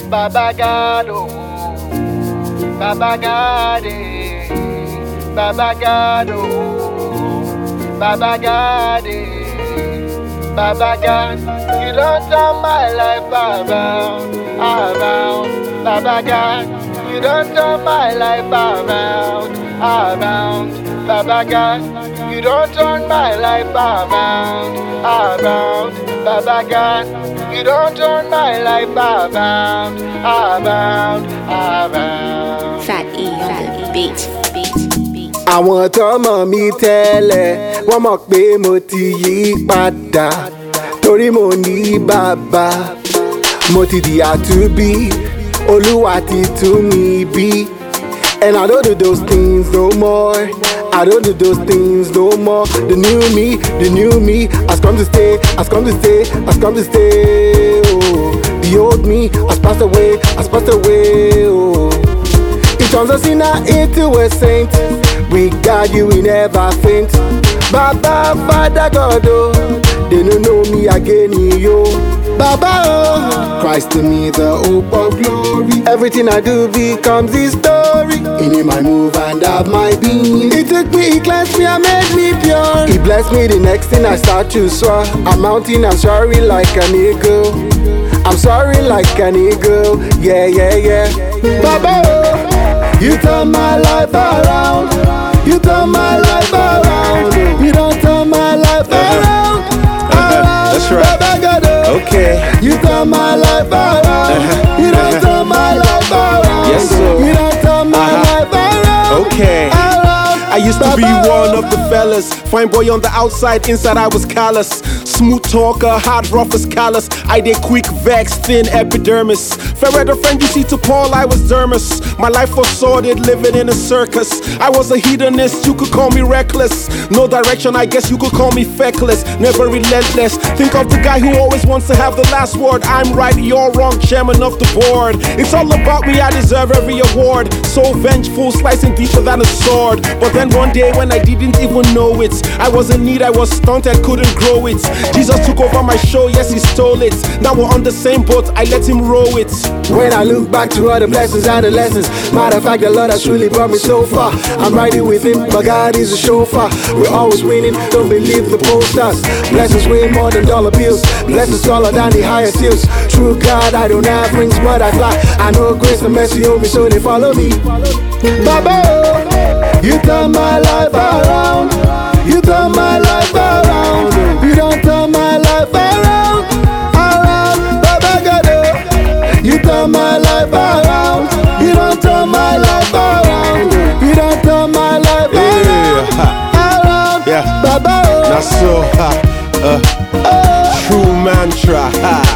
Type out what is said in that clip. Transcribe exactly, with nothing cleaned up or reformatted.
Baba God, oh, Baba God, eh. Baba God, oh, Baba God, eh. Baba God, you don't turn my life around, around. Baba God, you don't turn my life around, around. Baba God, you don't turn my life around, around. Baba God, you don't turn my life around, around, around. Fat E on the beat, beat, beat. Àwọn tọ́mọ mi tẹ́lẹ̀ wọ́n mọ̀ pé mo ti yí padà torí mo ní bàbá. Mo ti di àtúbí, Olúwa ti tú mi bí. And I don't do those things no more. I don't do those things no more. The new me, the new me has come to stay, has come to stay, has come to stay. Oh, the old me has passed away, has passed away. Oh, it turns a sinner into a saint. We got you, we never faint. Baba, Father God, oh, they don't know me again, yo. Baba, oh, Christ to me, the hope of glory. Everything I do becomes his story. In him I move and have my being. He took me, he cleansed me, and made me pure. He blessed me, the next thing I start to soar. I'm mounting, I'm sorry like an eagle. I'm sorry like an eagle, yeah, yeah, yeah. Baba, oh, you turn my life around. You turn my life around. You don't turn my life around. Around. That's right. Baba God, oh. Okay. You turn my life around. Uh-huh. You don't Uh-huh. turn my life around. Yes, sir. You don't turn my Uh-huh. life around. Okay. Around. I used to be Baba, one of the fellas. Fine boy on the outside, inside I was callous. Smooth talker, hard rough as callous. I did quick vex, thin epidermis. Ferret a friend you see to Paul, I was dermis. My life was sordid, living in a circus. I was a hedonist, you could call me reckless. No direction, I guess you could call me feckless. Never relentless. Think of the guy who always wants to have the last word. I'm right, you're wrong, chairman of the board. It's all about me, I deserve every award. So vengeful, slicing deeper than a sword. But then one day when I didn't even know it, I was in need, I was stunted, couldn't grow it. Jesus took over my show, yes he stole it. Now we're on the same boat, I let him row it. when I look back to all the blessings and the lessons, matter of fact, the Lord has truly brought me so far. I'm riding with him, but God is a chauffeur. We're always winning, don't believe the posters. Blessings way more than dollar bills. Blessings taller than the highest hills. True God, I don't have wings, but I fly. I know grace and mercy on me, so they follow me. Baba, oh, you turn my life around. You turn my life around. You don't turn my life around. Around, Baba God, oh. You turn my life around. You don't turn my life around. You don't turn my life around. Around, Yeah. Baba, oh. That's so, ha, uh, true mantra, ha.